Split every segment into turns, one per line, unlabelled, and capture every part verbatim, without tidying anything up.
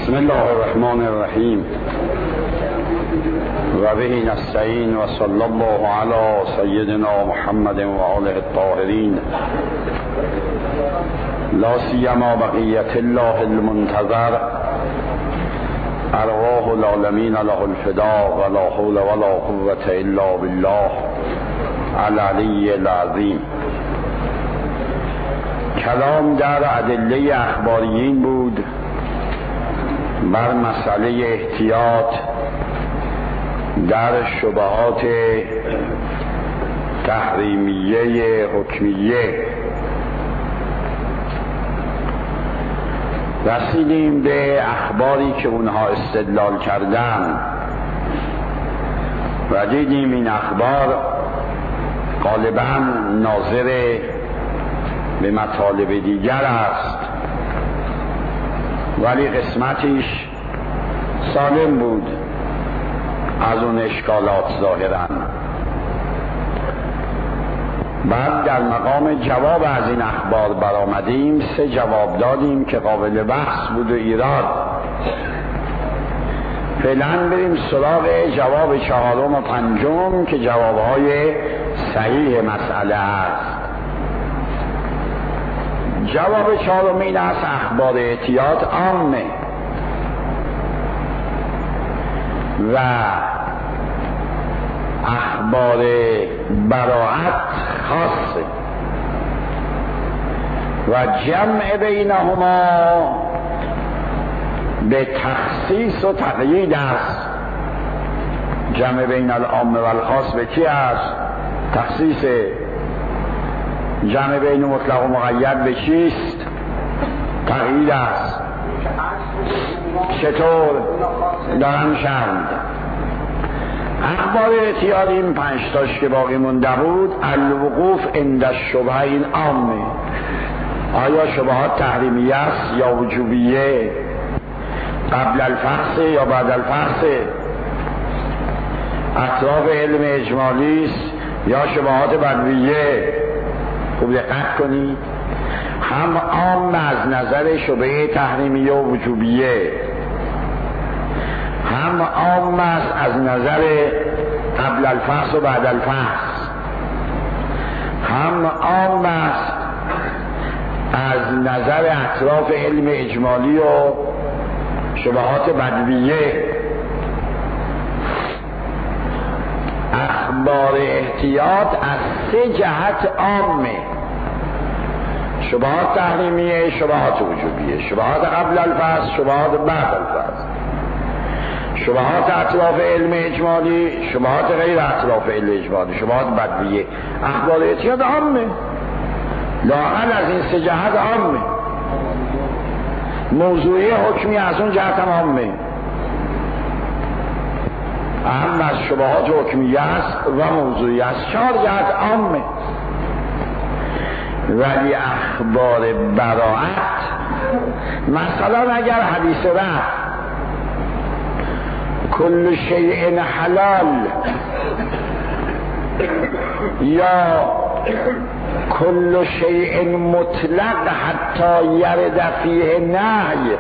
بسم الله الرحمن الرحیم و به نستعین و صلی الله علی سیدنا محمد و آله الطاهرین لا سیما بقیت الله المنتظر ارواح العالمین له الفداء و لا حول ولا قوة الا بالله العلی العظیم. کلام در ادله اخباریین بود بر مسئله احتیاط در شبهات تحریمیه حکمیه. رسیدیم به اخباری که اونها استدلال کردن و دیدیم این اخبار غالباً ناظر به مطالب دیگر است، ولی قسمتیش سالم بود از اون اشکالات ظاهراً. بعد در مقام جواب از این اخبار برآمدیم، سه جواب دادیم که قابل بحث بود و ایراد. فعلا بریم سراغ جواب چهارم و پنجم که جوابهای صحیح مسئله است. جواب چهارم این است: اخبار احتیاط عامه و اخبار براعت خاصه و جمع بینهما به تخصیص و تقیید است. جمع بین العام و الخاص به کی است؟ تخصیص. جمع بین مطلق و مقید به چیست؟ تقیید است. چطور؟ دارم شرم. اخبار احتیاط این پنجتاش که باقی مونده بود، الوقوف عند الشبهه این عامه. آیا شبهات تحریمیه است یا وجوبیه؟ قبل الفحص یا بعد الفحص؟ اطراف علم اجمالی است یا شبهات بدویه؟ خوب دقت کنید، هم عام از نظر شبهه تحریمیه و وجوبیه، هم عام است از نظر قبل الفحص و بعد الفحص، هم عام است از نظر اطراف علم اجمالی و شبهات بدویه. اخبار احتیاط از سه جهت عامه: شبهات تحریمیه، شبهات وجوبیه، شبهات قبل الفحص، شبهات بعد الفحص، شبهات اطراف علم اجمالی، شبهات غیر اطراف علم اجمالی، شبهات بدویه. اخبار احتیاط عامه، لااقل از این سه جهت عامه. موضوعی حکمی از اون جهت هم عامه، اهم از شبهات حکمیه است و موضوعی است. چهار جهت عامه. ولی اخبار براعت، مثلا اگر حدیث رفت کل شیء حلال یا کل شیء مطلق حتی یرد فیه نهی،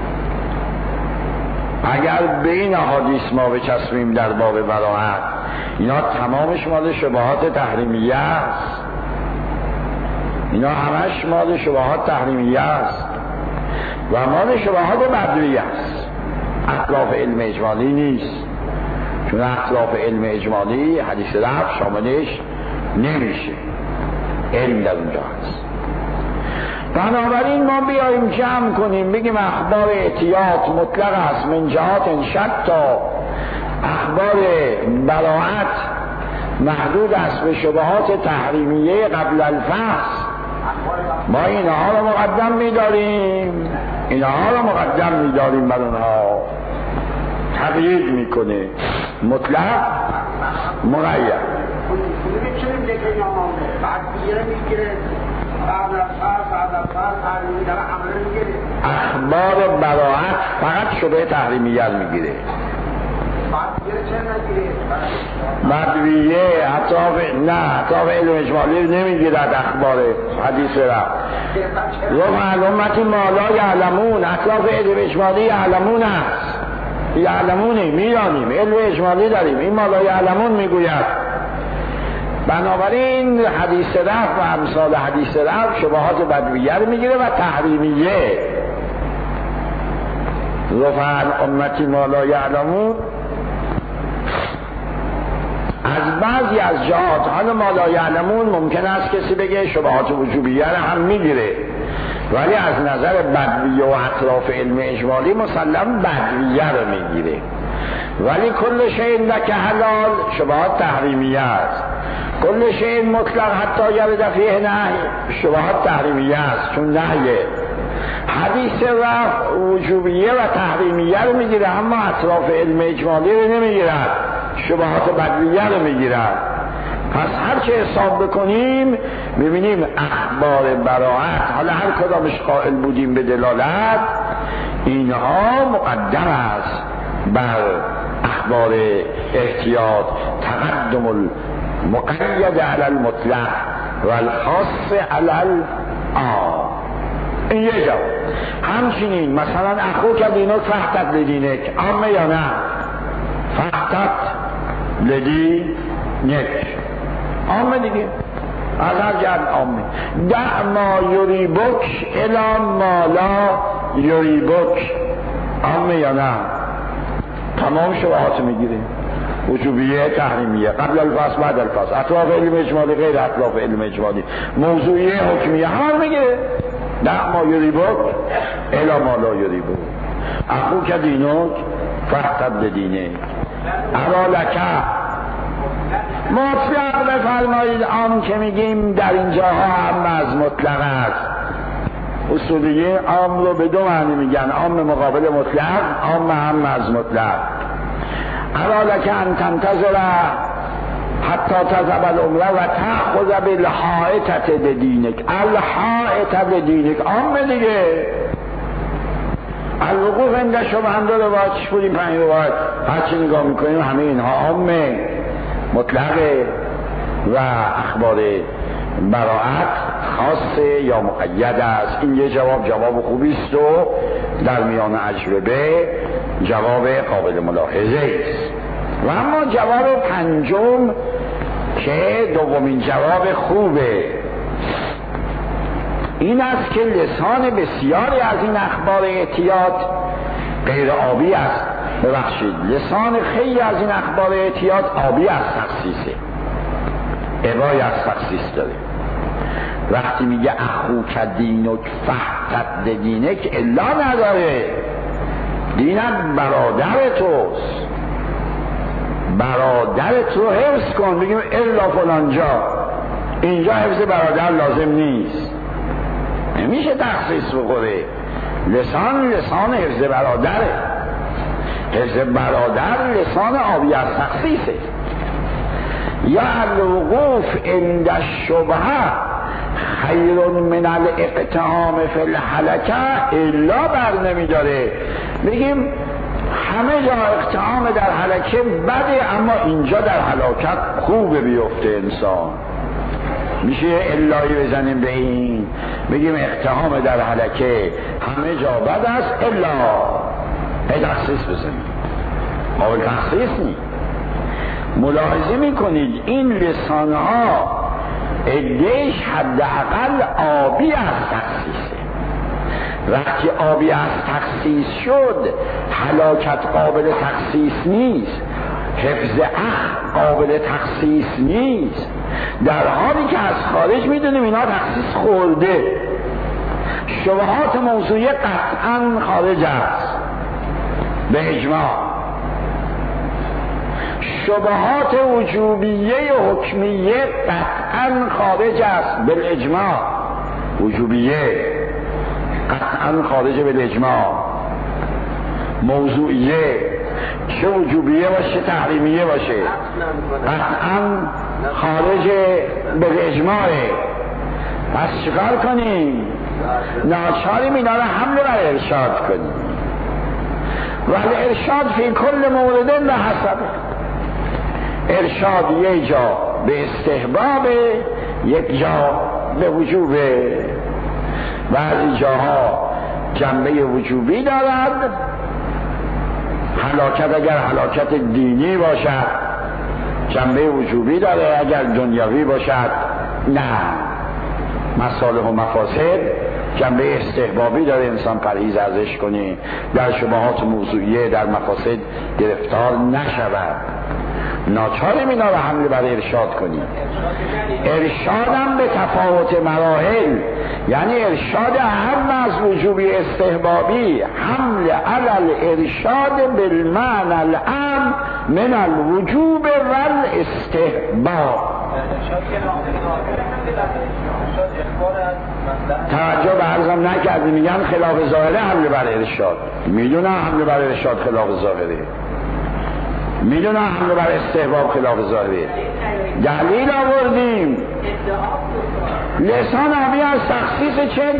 اگر بین حدیث ما بچسبیم در باب براعت، اینا تمامش مال شبهات تحریمیه است. اینا همش مال شبهات تحریمیه است و مال شبهات بدویه است، اطراف علم اجمالی نیست. چون اطراف علم اجمالی حدیث رفع شاملش نمیشه، علم در اونجا هست. بنابراین ما بیاییم جمع کنیم بگیم اخبار احتیاط مطلق است من جهات شتا، اخبار براعت محدود است به شبهات تحریمیه قبل الفحص. ما اینها رو مقدم می‌داریم، اینها رو مقدم می‌داریم بر اونها. تقیید میکنه مطلق مقید. اخبار براعت فقط شبه تحریمیه میگیره. بدویه اطراف نه اطراف علم اجمالی نمیگیرد اخبار حدیث رفت رفع الامت ما لا یعلمون اطراف علم اجمالی یعلمون است یعلمونی میدانیم علم اجمالی داریم این ما لا یعلمون میگوید بنابراین حدیث رفت و امثال حدیث رفت شبهات بدویه رو میگیره و تحریمیه رفع امتی ما لا یعلمون از بعضی از جهات حالا ما لا یعلمون ممکن است کسی بگه شبهات وجوبیه رو هم میگیره ولی از نظر بدویه و اطراف علم اجمالی مسلم بدویه رو میگیره ولی کل شیء لک حلال شبهات تحریمیه است کل شیء مطلق حتی یرد فیه نهی شبهات تحریمیه است چون نهیه حدیث رفع وجوبیه و تحریمیه رو میگیره اما اطراف علم اجمالی رو نمیگیرد شبهات بدویه رو میگیرد پس هر چه حساب بکنیم ببینیم اخبار براءت حالا هر کدامش قائل بودیم به دلالت اینها مقدم است بر اخبار احتیاط تقدم المقید علی المطلق و الخاص علی العام این یه جواب همچنین مثلا اخو که دینک فحتت لدینک عامه یا نه فحتت لدینک عامه دیگه از هر جهت عامه دع ما یریبک الی ما لا یریبک عامه یا نه تمام شبهات میگیره وجوبیه تحریمیه قبل الفصل بعد الفصل اطراف علم اجمالی غیر اطراف علم اجمالی موضوعیه حکمیه همه میگیره دع ما یریبک الی ما لا یریبک اخو که دینک فحتت لدینک الا لک مطلق بفرمایید عام که میگیم در اینجاها هم از مطلق است اصولیه عام رو به دو معنی میگن عام مقابل مطلق عام هم از مطلق الا لک ان تنتظر حتی تذهب العمره و تأخذ بالحائطة لدینک الحائطة لدینک عام دیگه الوقوف عند شبهه هم داره باید چش بودیم پنج روایت هرچی نگاه میکنیم همه اینها عامه مطلقه و اخبار براءت خاصه یا مقید است این یه جواب جواب خوبی است و در میان اجوبه جواب قابل ملاحظه است و اما جواب پنجم که دومین جواب خوبه این است که لسان بسیاری از این اخبار احتیاط غیر آبی است ببخشید لسان خیلی از این اخبار احتیاط آبی از تخصیصه عبای از تخصیص داره وقتی میگه اخو که دینک فحتت لدینک الا نداره دینت برادر توست برادرت رو حفظ کن بگیم الا فلانجا اینجا حفظ برادر لازم نیست نمیشه تخصیص بخوره لسان لسان حفظ برادره حفظ برادر لسان آبی از تخصیصه یا الوقوف عند الشبهه خیر من الاقتحام فی الهلکه الا بر نمیداره میگیم همه جا اقتحام در هلکه بده اما اینجا در هلاکت خوبه بیفته انسان میشه الهی بزنیم به این بگیم اقتحام در هلکه همه جا بد است الا ای تخصیص بزنیم قابل تخصیص نی ملاحظه میکنید این لسانها ادهش حداقل آبی از تخصیصه وقتی آبی از تخصیص شد هلاکت قابل تخصیص نیست حفظ اخ قابل تخصیص نیست در حالی که از خارج میدونیم اینا تخصیص خورده شبهات موضوعی قطعا خارج است به اجماع شبهات وجوبیه و حکمیه قطعا خارج است به اجماع وجوبیه قطعا خارج به اجماع موضوعیه چه وجوبیه باشه تحریمیه باشه قطعا خارج به اجماعه پس چیکار کنیم ناچاریم اینا رو حمله بر ارشاد کنیم ولی ارشاد فی کل مورد به حسب ارشاد یک جا به استحباب، یک جا به وجوبه. بعضی جاها جنبه وجوبی دارد، هلاکت اگر هلاکت دینی باشد جنبه وجوبی داره، اگر دنیاوی باشد نه. مصالح و مفاسد جنبه استحبابی داره، انسان پرهیز ازش کنه، در شبهات موضوعیه در مفاسد گرفتار نشود. ناچاریم اینا رو حمله بر ارشاد کنیم. ارشادم به تفاوت مراحل، یعنی ارشاد هم از وجوبی استحبابی، حمل علل ارشاد بالمعنى العام من الوجوب والاستحباب. توجه به عرضم نکردی، میگن خلاف ظاهره حمله بر ارشاد. میدونم حمله بر ارشاد خلاف ظاهره، میدونم حمله بر استحباب خلاف ظاهره. دلیل آوردیم لسان آبی از تخصیص چه؟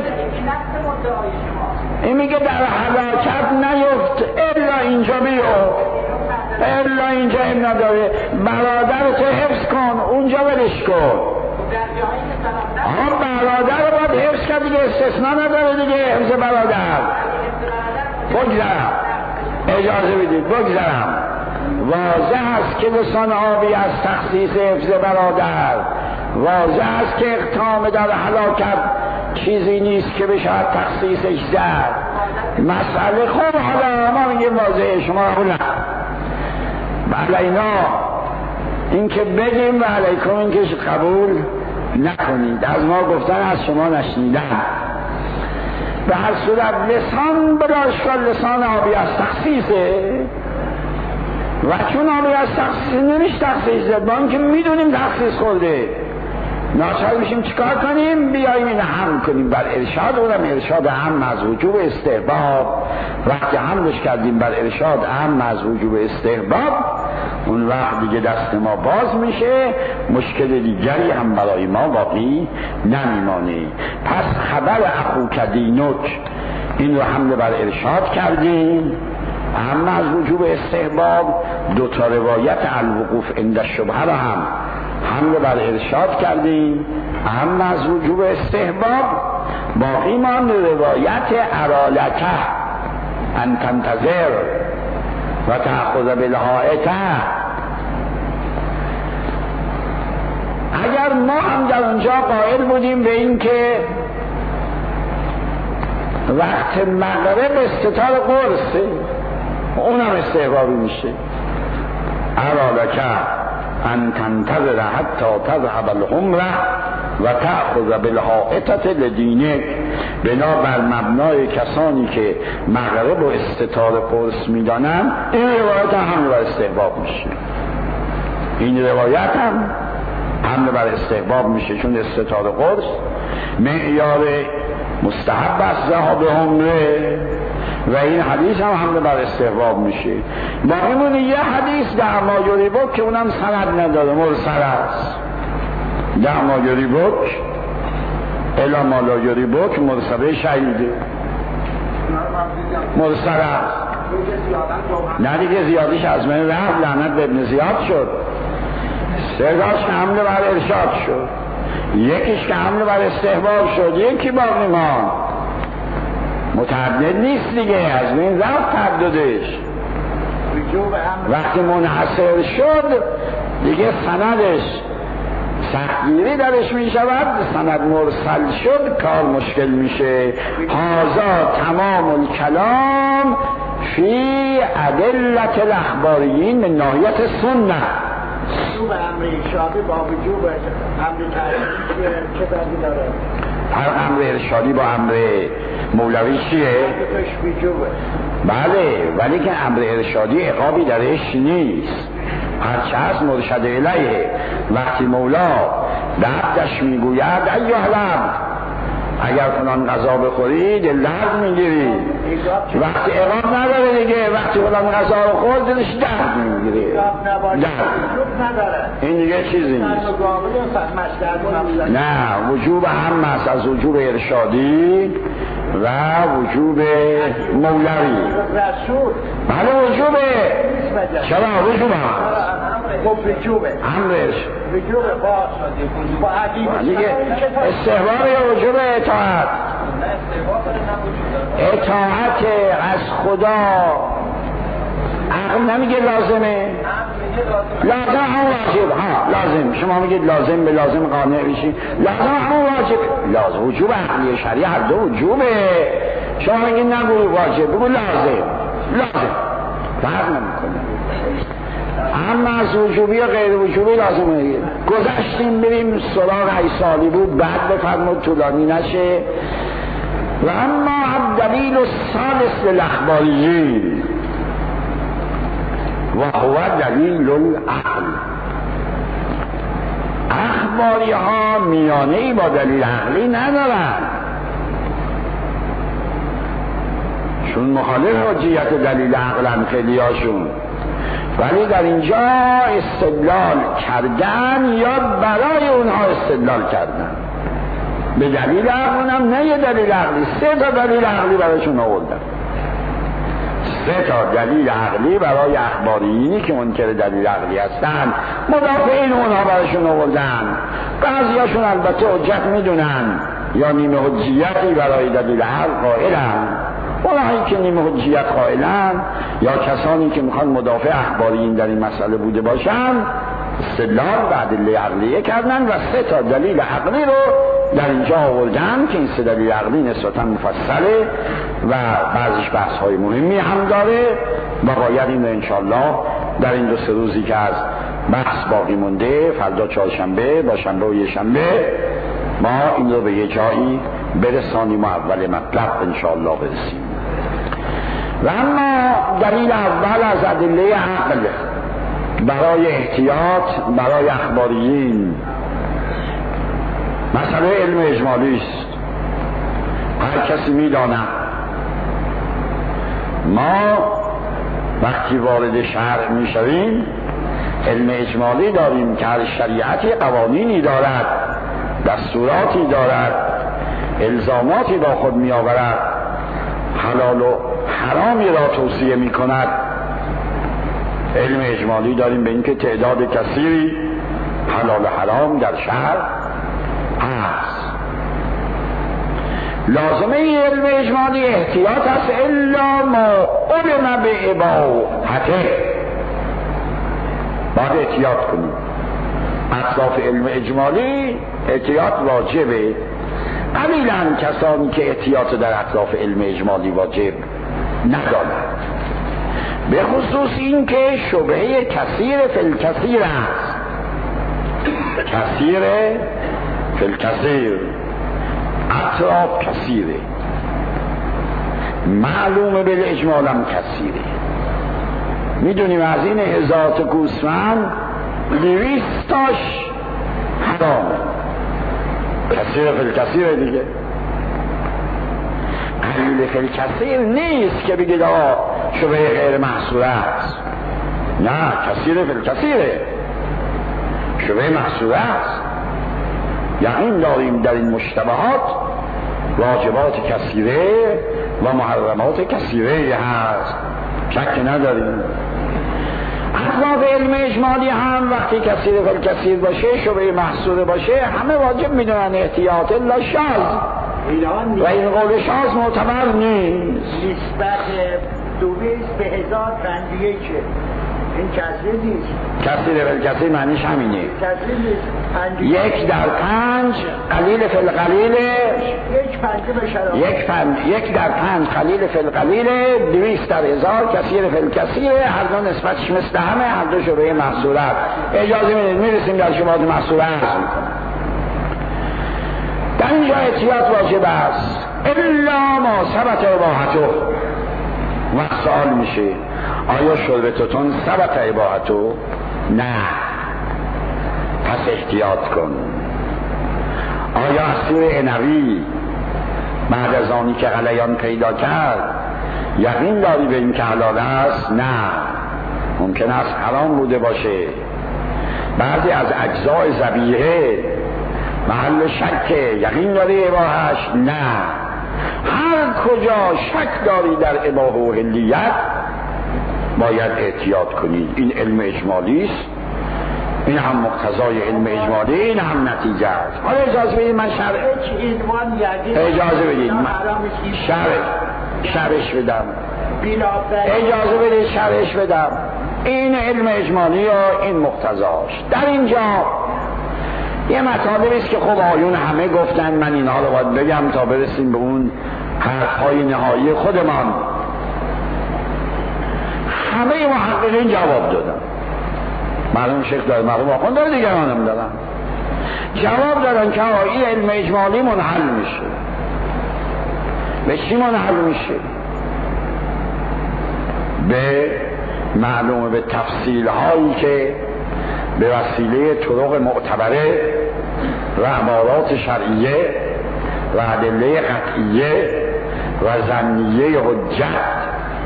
این میگه در حلاکت نیفت الا اینجا بیو، الا اینجا این نداره، برادر تو حفظ کن اونجا ولش کن. آن برادر رو باید حفظ کرد دیگه، استثناء نداره دیگه حفظ برادر. بگذرم، اجازه بدید بگذرم. واضح است که لسان آبی از تخصیص حفظ برادر، واضح است که اقتام در هلاکت چیزی نیست که بشه تخصیصش زد. مسئله خوب حالا ما میگیم واضحه، شما نه بله اینا این که بگیم و علیکم این که قبول نکنید، از ما گفتن از شما نشنیدن. به هر صورت لسان بداشت لسان آبی از تخصیصه و چون آبی از تخصیص نمیشه تخصیص زد، با اینکه میدونیم تخصیص خورده، ناچار میشیم چیکار کنیم؟ بیاییم این هم کنیم بر ارشاد. اونم ارشاد هم از وجوب استحباب. وقتی حملش کردیم بر ارشاد هم از وجوب استحباب، اون وقت دیگه دست ما باز میشه، مشکل دیگری هم برای ما باقی نمیمانه. پس خبر اخوک دینک این رو حمله بر ارشاد کردیم، هم از وجوب استحباب. دو تا روایت الوقوف عند الشبهه را هم حمله بر ارشاد کردیم، هم از وجوب استحباب. باقی مان روایت ارالته ان تنتظر و تأخذ بالحائطه. اگر ما هم در اونجا قائل بودیم به این که وقت مغرب استتار قرصه، اونم استحبابی میشه. ارالته ان تنتظر حتی تذهب الحمره و تأخذ بالحائطه لدینک، بنا بر مبنای کسانی که مغرب و استتار قرص میدانن این روایت هم بر استحباب میشه. این روایت هم حمله بر استحباب میشه، چون استتار قرص معیار مستحب است ذهاب عمره و این حدیث هم حمله بر استحباب میشه. باقی مونه یه حدیث در ما یریبک که اونم سند نداره، مرسل است. در ما یریبک الا ما لا یریبک مرسل شهیده، مرسل است. نه دیگه زیادیش از من رفت، لعنت به ابن زیاد شد. سرگاش که حمله بر ارشاد شد، یکیش که حمله بر استحباب شد، یکی باقی ما متعدد نیست دیگه، از این رفت تعددش. وقتی منحصر شد دیگه سندش سختگیری درش می شود، سند مرسل شد کار مشکل میشه. هازا تمام الکلام فی ادلت الاخباریین من ناحیت سنت.
وجوب امر ارشادی با وجوب امر تعلیمی چه فرقی داره؟
هر امر ارشادی با امر مولوی چیه؟ بله، ولی که امر ارشادی عقابی درش نیست، هرچه هست مرشد الیه. وقتی مولا به عبدش میگوید ایها العبد اگر کنان غذا بخورید درد میگیری، وقتی عقاب نداره دیگه، وقتی کنان غذا رو خورد دلش درد میگیری، این دیگه چیزی نیست. نه، وجوب هم است از وجوب ارشادی و وجوب مولوی.
رسول
بله وجوبه. چرا وجوب هست؟
خب وجوبه
امرش
وجوبه با با حدیث
دیگه استحباب یا وجوب اطاعت؟ اطاعت از خدا عقل نمیگه لازمه؟ لازم هم واجب. ها لازم، شما میگید لازم به لازم قانع بشید، لازم هم واجب. لازم وجوب عقلی شرعی هر دو وجوبه. شما میگید نگو واجب، بگو لازم. لازم فرق نمیکنه. اما از وجوبی و غیر وجوبی لازمه. گذشتیم بریم سراغ هی سالی بود، بعد بفرمود طولانی نشه. و اما الدلیل الثالث للاخباریین و هو دلیل العقل. اخباری ها میانه‌ای با دلیل عقلی ندارن، چون مخالف حجیت دلیل عقلن خیلی هاشون، ولی در اینجا استدلال کردن یا برای اونها استدلال کردن به دلیل عقل، هم نه یه دلیل عقلی، سه تا دلیل عقلی برایشون آوردن. سه تا دلیل عقلی برای اخباریینی که منکر دلیل عقلی هستن، مدافعین اونها برایشون آوردن. بعضیاشون البته حجت میدونن یا نیمه حجیتی برای دلیل عقل قائلن. اونهایی که نیمه حجیت قائلن یا کسانی که میخوان مدافع اخباریین در این مسئله بوده باشن، استدلال به ادله عقلیه کردن و سه تا دلیل عقلی رو در اینجا آوردن که این سه دلیل عقلی نسبتا مفصله و بعضیش بحث های مهمی هم داره و باید این رو انشالله در این دو سه روزی که از بحث باقی مونده، فردا چهارشنبه با شنبه و یه شنبه، ما این رو به یه جایی برسانیم و اول مطلب انشالله برسیم. و اما دلیل اول از ادله عقل برای احتیاط برای اخباریین مسئله علم اجمالی است. هر کسی می‌داند ما وقتی وارد شرع می‌شویم علم اجمالی داریم که هر شریعتی قوانینی دارد، دستوراتی دارد، الزاماتی با خود می‌آورد، حلال و حرامی را توصیه می‌کند. علم اجمالی داریم به اینکه تعداد کثیری حلال و حرام در شرع هست. لازمه علم اجمالی احتیاط است الا ما علم به اباحته. باید احتیاط کنیم. اطراف علم اجمالی احتیاط واجبه. قلیلاً کسانی که احتیاط در اطراف علم اجمالی واجب ندارند، به خصوص این که شبهه کثیر فالکثیر است. کثیر فالکثیر، اطراف کثیره، معلومه بالاجمال هم کثیره. میدونیم از این هزارت گوسفند دویستاش حرامه، کثیر فالکثیره دیگه. قلیل فالکثیر نیست که بگید آقا شبهه غیر محصوره است. نه، کثیر فالکثیره، شبهه محصوره است. یقین داریم در این مشتبهات واجبات کثیره و محرمات کثیره هست، شک نداریم. اطراف علم اجمالی هم وقتی کثیر فالکثیر باشه، شبهه محصوره باشه، همه واجب میدونن احتیاط الا شاذ، و این قول شاذ معتبر نیست.
نسبت دویست به هزار پنج یکه، این کثیر نیست.
کثیر فالکثیر معنیش همینه.
کثیر نیست.
یک در پنج قلیل فالقلیل،
یک پنجه به شراب،
یک پنج یک در پنج قلیل فالقلیل، دویست در هزار کثیر فالکثیر. هر دو نسبتش مثل همه، هر دو شبهه محصوره. اجازه میدید میرسیم در شبهات محصوره هست. در اینجا احتیاط واجب است الا ما ثبت اباحته. و سوال میشه آیا شربتتون ثبت اباحته؟ نه، پس احتیاط کن. آیا عصیر عنبی بعد از آنی که غلیان پیدا کرد یقین داری به این که حلال است؟ نه، ممکن است حرام بوده باشه. بعضی از اجزای ذبیحه محل شکه، یقین داری اباحش؟ نه. هر کجا شک داری در اباحه و حلیت باید احتیاط کنید. این علم اجمالی است، این هم مقتضای علم اجمالی، این هم نتیجه است. حالا اجازه بدید من شرح اجازه بدید من شرح شرحش بدم اجازه بدید شرحش بدم. این علم اجمالی و این مقتضاش. در اینجا یه مطالبی است که خب آیون همه گفتن، من اینها رو باید بگم تا برسیم به اون حرفهای نهایی خودمان. همه محققین جواب دادن، معلوم شیخ داره، معلوم آخوند داره، دیگران هم دارن جواب دادن که این علم اجمالی منحل میشه. به چی منحل میشه؟ به معلومه به تفصیل هایی که به وسیله طرق معتبره و عبارات شرعیه و ادله قطعیه و ظنیه حجت،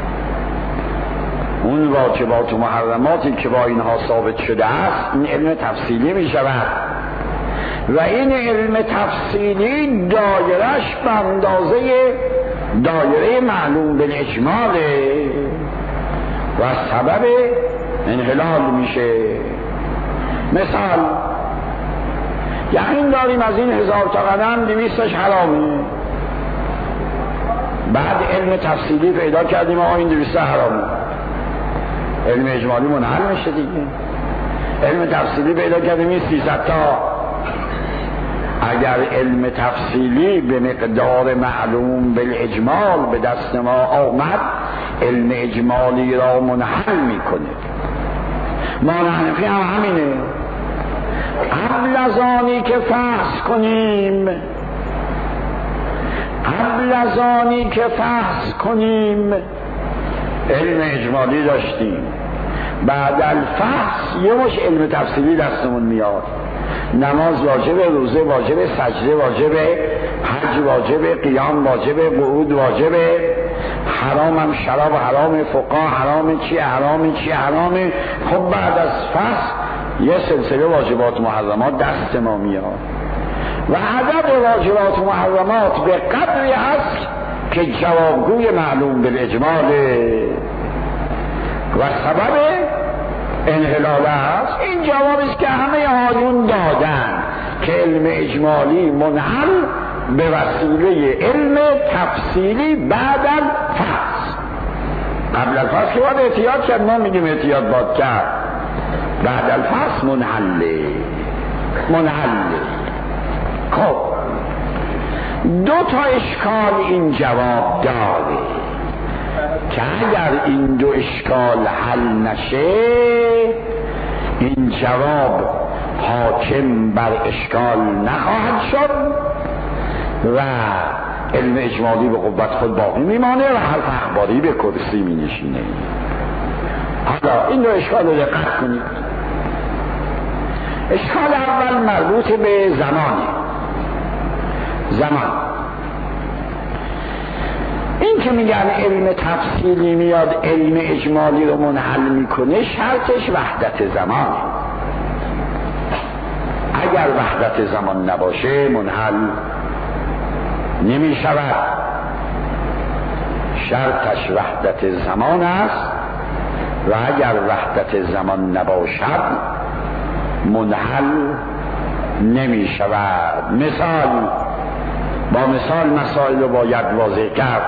اون واجبات و محرماتی که با اینها ثابت شده است، این علم تفصیلی می شود. و این علم تفصیلی دایرش به اندازه دایره معلوم بالاجماله و سبب انحلال میشه. مثال یقین داریم از این هزار تا قدم دویستش حرامه، بعد علم تفصیلی پیدا کردیم آقا این دویسته حرامه، علم اجمالی منحل میشه دیگه. علم تفصیلی پیدا کردیم این سیصد تا. اگر علم تفصیلی به مقدار معلوم بالاجمال به دست ما آمد، علم اجمالی را منحل میکنه. ما حنفی هم همینه. قبل از آنی که فحص کنیم قبل از آنی که فحص کنیم علم اجمالی داشتیم، بعد الفحص یه مش علم تفصیلی دستمون میاد. نماز واجبه، روزه واجبه، سجده واجبه، حج واجبه، قیام واجبه، قعود واجبه، حرام هم شراب حرام، فقها حرام، چی حرام چی حرامه. خب بعد از فحص یه سلسله واجبات و محرمات دست ما میاد و عدد واجبات و محرمات به قدری هست که جوابگوی معلوم بالاجماله و سبب انحلال است. این جوابی است که همه آیون دادن که علم اجمالی منحل به وسیله علم تفصیلی بعد الفحص. قبل الفحص که باید احتیاط کرد، ما میگیم احتیاط باید کرد، بعد الفحص منحله منحله. خب دو تا اشکال این جواب داره که اگر این دو اشکال حل نشه این جواب حاکم بر اشکال نخواهد شد و علم اجمالی به قوت خود باقی میمانه و حرف اخباری به کرسی می نشینه. حالا این دو اشکال رو دقت کنید. اشکال اول مربوط به زمانه. زمان این که میگن علم تفصیلی میاد علم اجمالی رو منحل میکنه، شرطش وحدت زمان. اگر وحدت زمان نباشه منحل نمیشود. شرطش وحدت زمان است و اگر وحدت زمان نباشد منحل نمیشود. مثال، با مثال مسائل رو باید واضح کرد.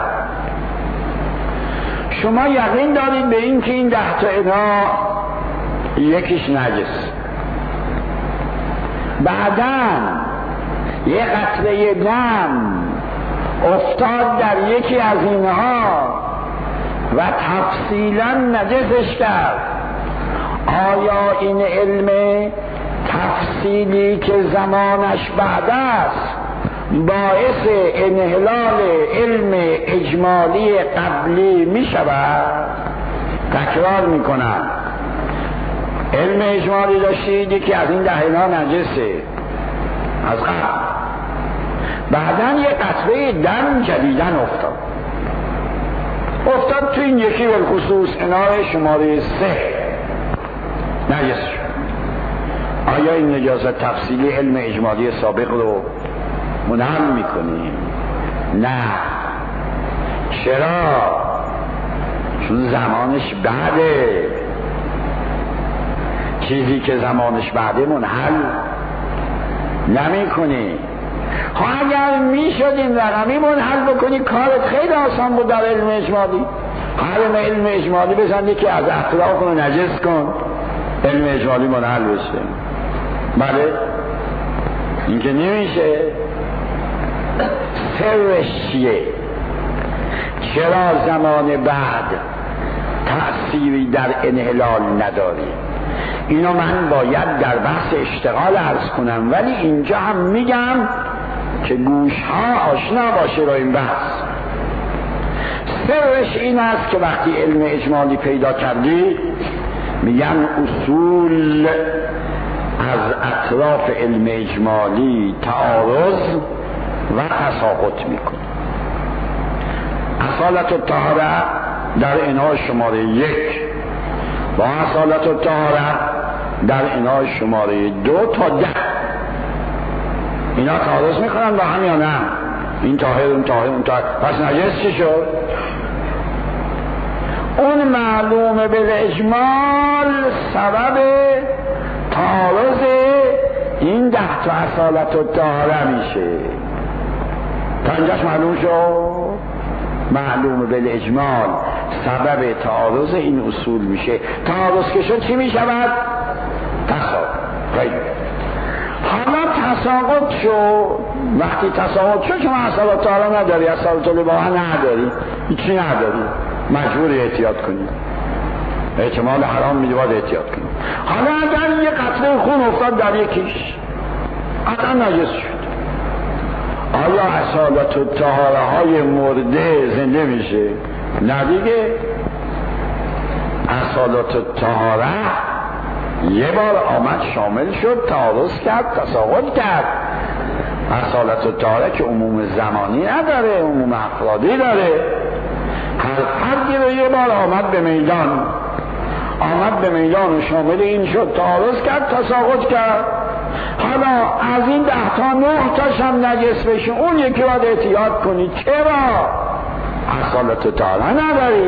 شما یقین دارید به این که این ده تا انا یکیش نجس، بعداً یه قطره دم افتاد در یکی از اینها و تفصیلاً نجسش کرد، آیا این علم تفصیلی که زمانش بعد است باعث انحلال علم اجمالی قبلی می شود؟ تکرار می کنم، علم اجمالی داشتید که از این دهنا نجسه از قبل، بعدن یه قطره دم جدیدن افتاد افتاد تو این یکی بالخصوص انار شماره سه نجس شد. آیا این نجاست تفصیلی علم اجمالی سابق رو منحل میکنیم؟ نه. چرا؟ چون زمانش بعده. چیزی که زمانش بعده منحل نمی کنی. خب اگر می شد این رقمی منحل بکنی کارت خیلی آسان بود در علم اجمالی. حرم علم اجمالی بزن که از اطراف رو نجس کن، علم اجمالی منحل بشه. بله این که نمیشه. سرش چیه؟ چرا زمان بعد تأثیری در انحلال نداری؟ اینو من باید در بحث اشتغال عرض کنم، ولی اینجا هم میگم که گوش ها آشنا باشه با این بحث. سرش این است که وقتی علم اجمالی پیدا کردی میگن اصول از اطراف علم اجمالی تعارض و تساقط میکنه. اصالت الطهاره در انواع شماره یک با اصالت الطهاره در انواع شماره دو تا ده اینا تعارض میکنن با هم یا نه؟ این طاهر اون طاهر اون طاهر، پس نجس چی شد؟ اون معلومه بالاجمال سبب تعارض این ده تا اصالت الطهاره میشه. تا اینجاش معلوم شد؟ معلوم بالاجمال سبب تعارض این اصول میشه. تعارض که شد چی میشود؟ تساقط. حالا تساقط شد. وقتی تساقط شد شما اصالت الطهاره نداری، اصالت الاباحه نداری، هیچی نداری، مجبوری احتیاط کنی. احتمال حرام میده باید احتیاط کنی. حالا اگر یه قطره خون افتاد در یکیش اصلا نجس شد، آیا اصالت الطهاره های مرده زنده میشه؟ نه دیگه. اصالت الطهاره یه بار آمد شامل شد، تعارض کرد، تساقط کرد. اصالت الطهاره که عموم زمانی نداره، عموم افرادی داره. هر فردی رو یه بار آمد به میدان، آمد به میدان و شامل این شد، تعارض کرد، تساقط کرد. حالا از این ده تا نه تاش هم نجس بشه، اون یکی باید احتیاط کنی. چرا؟ اصالت الطهاره نداری.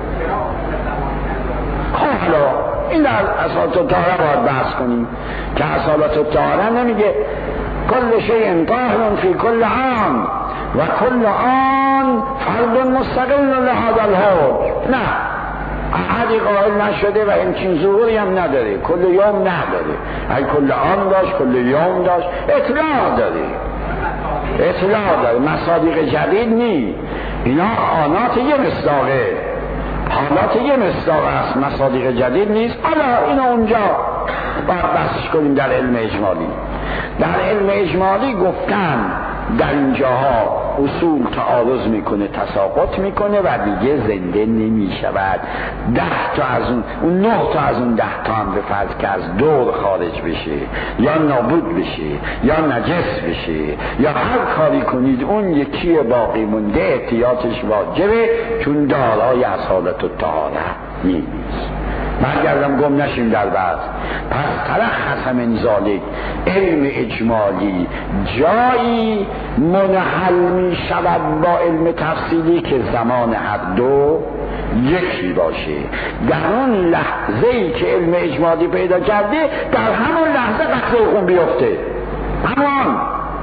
خب حالا این در اصالت الطهاره باید بحث کنیم که اصالت الطهاره نمیگه کل شیء طاهر فی کل عام و کل آن فرد مستقل لهذا الحکم. نه، احدی قائل نشده و همچین ظهوری هم نداره، کل یوم نداره. اگه کل آن داشت، کل یوم داشت، اطلاع داره، اطلاع داره. مصادیق جدید نی، اینا آنات یه مصداقه، حالات یه مصداق است، مصادیق جدید نیست. حالا اینا اونجا باید بحثش کنیم. در علم اجمالی در علم اجمالی گفتن در اینجاها اصول تعارض میکنه، تساقط میکنه و دیگه زنده نمیشود. ده تا از اون اون نه تا از اون ده تا هم به فرض که از دور خارج بشه یا نابود بشه یا نجس بشه یا هر کاری کنید، اون یکی باقی مونده احتیاطش واجبه، چون دارای اصالت الطهاره نیست. برگردم گم نشیم در بعض. پس تلخص من ذالک علم اجمالی جایی منحل می شود با علم تفصیلی که زمان هر دو یکی باشه. در اون لحظه ای که علم اجمالی پیدا کرده، در همون لحظه قطره خون بیفته، همان.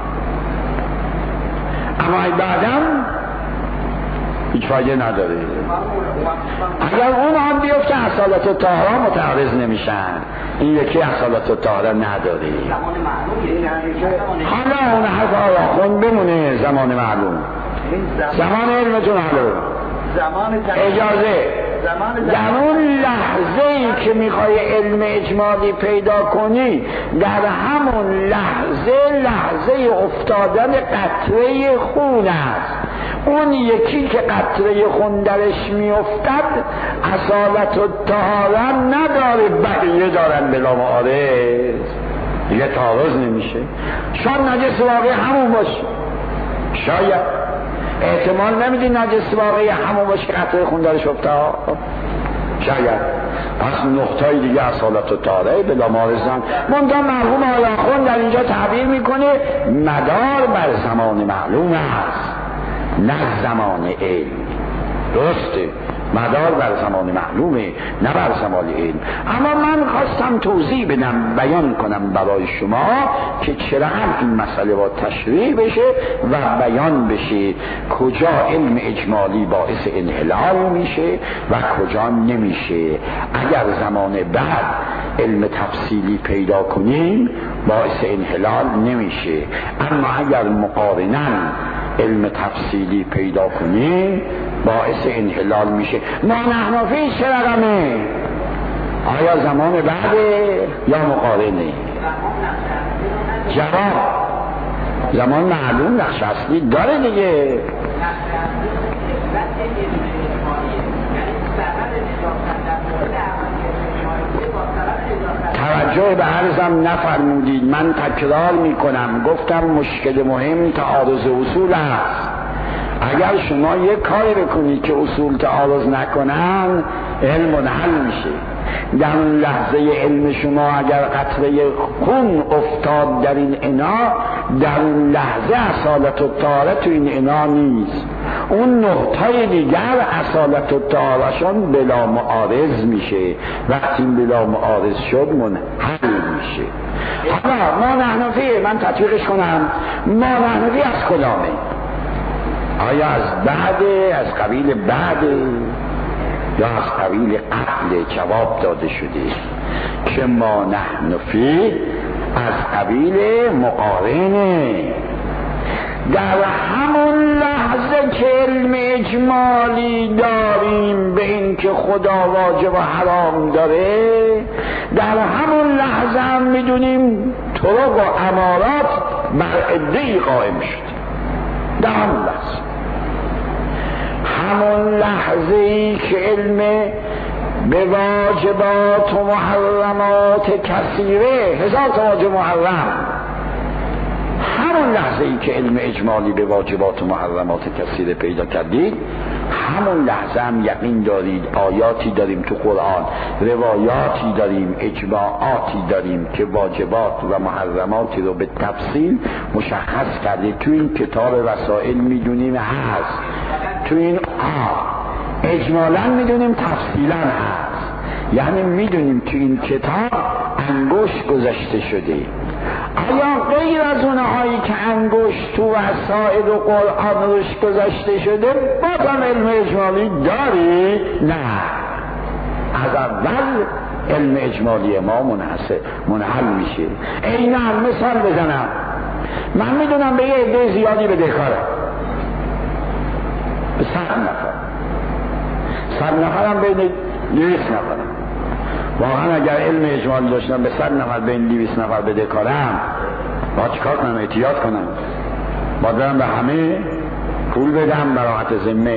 اما بعدم هیچ فایده نداره. اگر اون هم بیفته اصالت الطهاره متعرض نمیشن، این یکی اصالت الطهاره نداره. حالا اون حرف آراخون بمونه زمان معلوم، زمان علمتون معلوم، اجازه در اون لحظه ای که میخوای علم اجمالی پیدا کنی، در همون لحظه لحظه افتادن قطره خون است. اون یکی که قطره خون درش میافتد اصالت الطهاره نداره، بقیه دارن بلا معارض، دیگه تعارض نمیشه. شاید نجس واقعی همون باشه، شاید احتمال نمیدی نجس واقعی همون باشه که قطره خون درش افتاد، شاید. پس نقطه‌ای دیگه اصالت الطهاره بلا معارضن. منتها مرحوم آیاخون در اینجا تعبیر میکنه مدار بر زمان معلوم است، نه زمان علم. درسته، مدار بر زمان معلومه نه بر زمان علم. اما من خواستم توضیح بدم، بیان کنم برای شما که چرا این مسئله با تشریح بشه و بیان بشه کجا علم اجمالی باعث انحلال میشه و کجا نمیشه. اگر زمان بعد علم تفصیلی پیدا کنیم باعث انحلال نمیشه، اما اگر مقارناً علم تفصیلی پیدا کنیم باعث انحلال میشه. ما نحنفی چه رقمه؟ آیا زمان بعده یا مقارنه؟ جواب زمان معلوم نقش اصلی داره دیگه. توجه به عرضم نفرمودید، من تکرار میکنم، گفتم مشکل مهم تعارض اصول است. اگر شما یک کاری بکنید که اصول تعارض نکنن علم منحل میشه. در اون لحظه علم شما اگر قطره خون افتاد در این انا، در اون لحظه اصالت و طهارت تو این انا نیست. اون نقطه دیگر اصالت و طهارتشون بلا معارض میشه. وقتی بلا معارض شد منحل میشه. حالا ما نحنفی، من تطبیقش کنم، ما نحنفی از کدامه؟ آیا از بعد، از قبیل بعد یا از قبیل قبل؟ جواب داده شده که ما نحنفی از قبیل مقارنه. در همون لحظه که علم اجمالی داریم به این که خدا واجب و حرام داره، در همون لحظه هم میدونیم طرق و امارات بر عده‌ای قائم شد. در همون لحظه، همون لحظه ای که علم به واجبات و محرمات کثیره، هزار تا واجب محرم، همون لحظه ای که علم اجمالی به واجبات و محرمات کثیره پیدا کردید، همون لحظه هم یقین دارید آیاتی داریم تو قرآن، روایاتی داریم، اجماعاتی داریم که واجبات و محرماتی رو به تفصیل مشخص کرده. تو این کتاب وسائل میدونیم هست، تو این آه اجمالا میدونیم، تفصیلا هست. یعنی میدونیم تو این کتاب انگشت گذاشته شده. آیا غیر از اونهایی که انگشت تو وسائل و قرآن روش گذاشته شده بازم علم اجمالی داری؟ نه، از اول علم اجمالی ما منحصر منحل میشه. اینا مثال بزنم، من میدونم به یه عده زیادی بدهکارم، به صد نفر صد نفرم بین دویست نفرم. واقعا اگر علم اجمالی داشتم به صد نفر بین دویست نفر بدهکارم، با چیکار کنم؟ احتیاط کنم، با دارم به همه پول بدم براحت ذمه.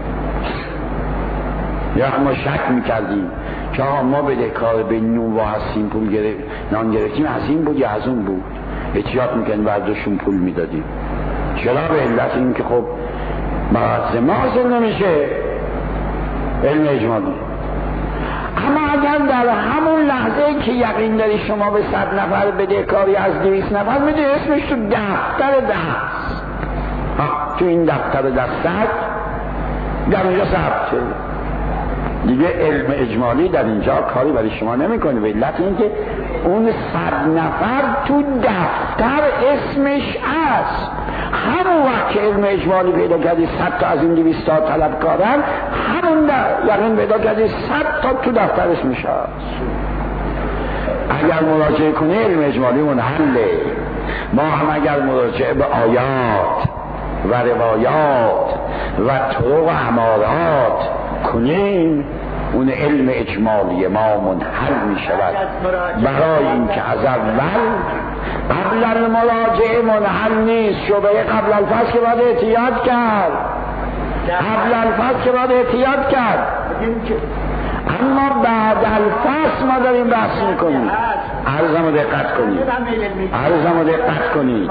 یا ما شک میکردیم که ما بدهکار به نووا هستیم، پول گرفت نان گرفتیم، از این بود یا از اون بود، احتیاط میکنیم برداشون پول میدادیم. چرا؟ به علت این که خب براحت ذمه حاصل نمیشه علم اجمالی. اما اگر در همون لحظه که یقین داری شما به صد نفر بدهکاری از دویست نفر میده، اسمش تو دفتر دست، تو این دفتر دستت در اونجا ثبت شده دیگه، علم اجمالی در اینجا کاری برای شما نمیکنه. به علت اینکه اون صد نفر تو دفتر اسمش است. همون وقت که علم اجمالی پیدا کردی صد تا از این دویست تا طلب کردن، همون یقین پیدا کردی صد تا تو دفتر اسمش است. اگر مراجعه کنی علم اجمالی منحله. ما هم اگر مراجعه به آیات و روایات و طرق و امارات کنیم، اون علم اجمالی ما منحل می شود. برای اینکه از اول قبل المراجعه منحل نیست. شبه قبل الفصل که باید احتیاط کرد، قبل الفصل که باید احتیاط کرد، اما بعد الفصل ما داریم بحث میکنیم. عرضمو دقت کنید، عرضمو دقت کنید،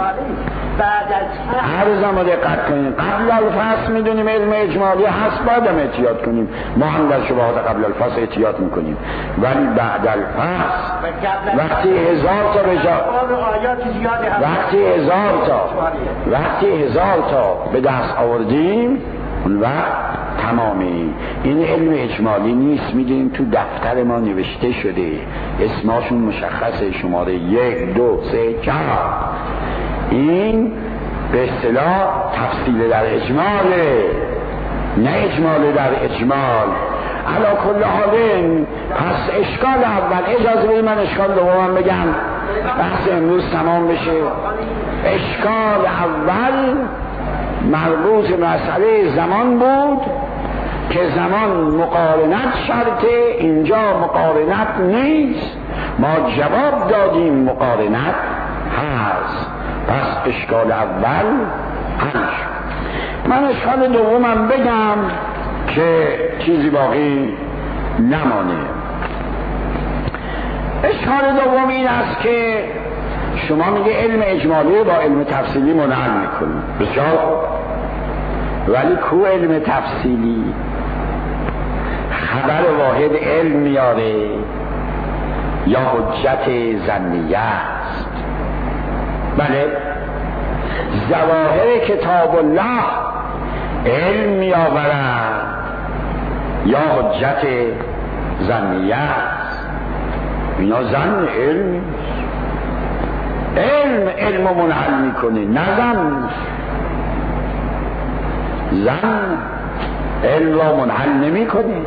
عرضمو دقت کنید. قبل الفصل میدونیم علم اجمالی هست، بعدم احتیاط کنیم. ما هم در شبهات قبل الفصل احتیاط میکنیم، ولی بعد الفصل وقتی هزار تا بجا وقتی هزار تا وقتی هزار تا به دست آوردیم، اون وقت تمامی این علم اجمالی نیست. میدونیم تو دفتر ما نوشته شده، اسماشون مشخصه، شماره یک دو سه چهار. این به اصطلاح تفصیل در اجماله، نه اجمال در اجمال. علا کل حالین پس اشکال اول، اجازه بدید من اشکال دومم بگم بحث امروز تمام بشه. اشکال اول مربوط به مسئله زمان بود که زمان مقارنت شرطه، اینجا مقارنت نیست. ما جواب دادیم مقارنت هست. پس اشکال اول هنش. من اشکال دومم بگم که چیزی باقی نمانه. اشکال دوم این است که شما میگه علم اجمالی با علم تفصیلی منحل میکنی. بسیار، ولی کو علم تفصیلی؟ خبر واحد علم میاره یا حجت ظنیه است؟ بله، ظواهر کتاب الله علم میآورند یا حجت ظنیه است؟ اینا ظن علم، علم علم منحل میکنه، نه زن. زن علم را منحل نمیکنه.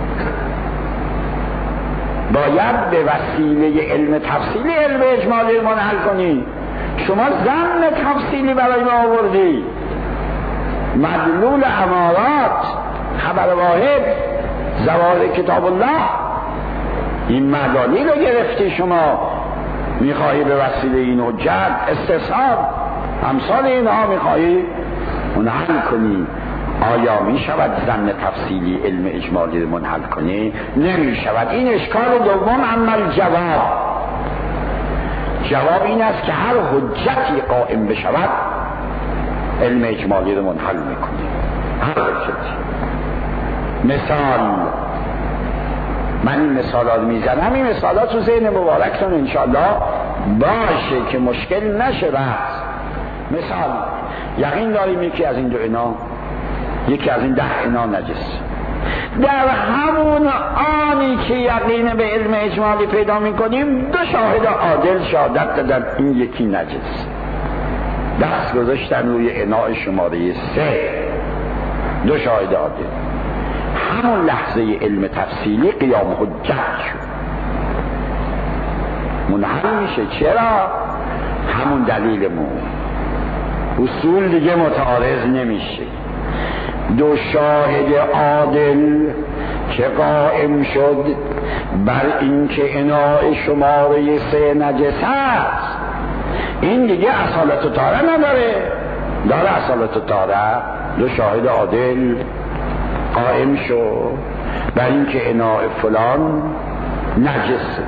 باید به وسیله علم تفصیلی علم اجمالی منحل کنی. شما زن تفصیلی برای ما آوردی، مدلول امارات، خبر واحد، ظواهر کتاب الله، این مدانی رو گرفتی شما، میخواهی به وسیله این حجت استصحاب امثال اینها میخواهی منحل کنی. آیا میشود زن تفصیلی علم اجمالی رو منحل کنی؟ نمیشود. این اشکال دوم. اما جواب جواب این است که هر حجتی قائم بشود علم اجمالی رو منحل میکنی. هر حجتی. مثال، من این مثالات میزنم، این مثالات رو ذهن مبارکتون انشاءالله باشه که مشکل نشه بحث. مثال، یقین داریم یکی از این دو انا، یکی از این ده انا نجس. در همون آنی که یقین به علم اجمالی پیدا میکنیم دو شاهد عادل شهادت دادن این یکی نجس. دست گذاشتن روی اناء شماره سه، دو شاهد عادل. همون لحظه علم تفصیلی قیام حجت شد، منحل میشه. چرا؟ همون دلیلمون، اصول دیگه متعارض نمیشه. دو شاهد عادل که قائم شد بر اینکه اناء شماره سه نجس است، این دیگه اصالت و طهاره نداره. داره اصالت و طهاره. دو شاهد عادل قائم شد بر اینکه اناء فلان نجسه.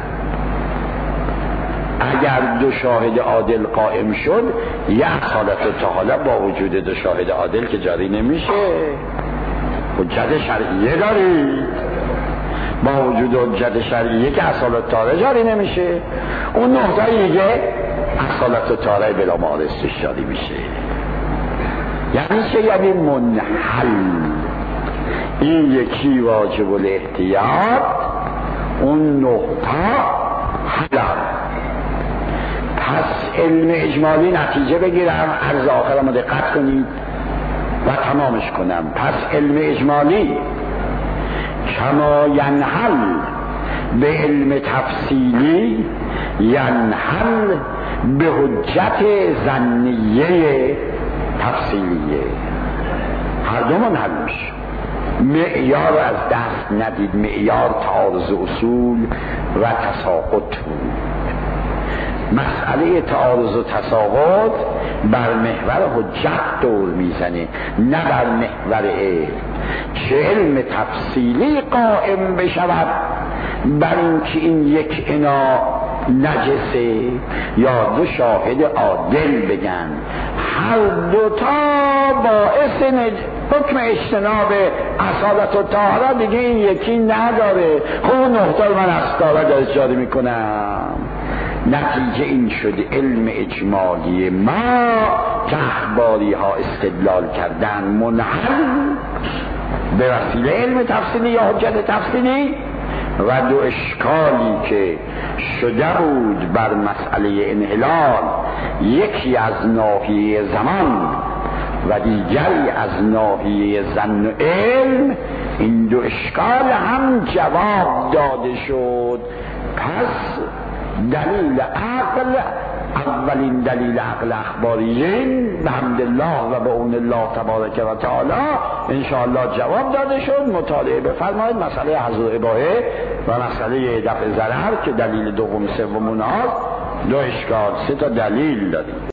اگر دو شاهد عادل قائم شد، یه اصالت و طهاره با وجود دو شاهد عادل که جاری نمیشه. حجت شرعیه داری، با وجود حجت شرعیه که اصالت و طهاره جاری نمیشه. اون نقطه دیگه اصالت و طهاره بلا معارضش جاری میشه. یعنی چه؟ یعنی منحل. این یکی واجب الاحتیاط، اون نقطه حلال. پس علم اجمالی نتیجه بگیرم، عرض آخرم دقت کنید و تمامش کنم. پس علم اجمالی کما ینحل به علم تفصیلی ینحل به حجت ظنیه تفصیلیه. هر دو منحل میشه. معیار رو از دست ندید. معیار تعارض اصول و تساقط بود. مسئله تعارض و تساقط بر محور حجت دور میزنه، نه بر محور علم. چه علم تفصیلی قائم بشود بر اینکه این یک انا نجسه، یا دو شاهد عادل بگن هر دوتا باعث نج... حکم اجتناب اصالت و طهاره دیگه این یکی نداره. خب نقطه من از کارا دارش جاری میکنم. نتیجه این شد علم اجمالی ما که اخباری ها استدلال کردن منحل به وسیله علم تفصیلی یا حجت تفصیلی، و دو اشکالی که شده بود بر مسئله انحلال، یکی از ناحیه زمان و دیگری از ناحیه ظن و علم، این دو اشکال هم جواب داده شد. پس دلیل عقل، اولین دلیل عقل اخباریین بحمدالله و به اون الله تبارک و تعالی انشاءالله جواب داده شد. مطالعه بفرمایید مسئله حظر اباحه و مسئله دفع ضرر که دلیل دوم سوم اونها دو اشکال، سه تا دلیل داریم.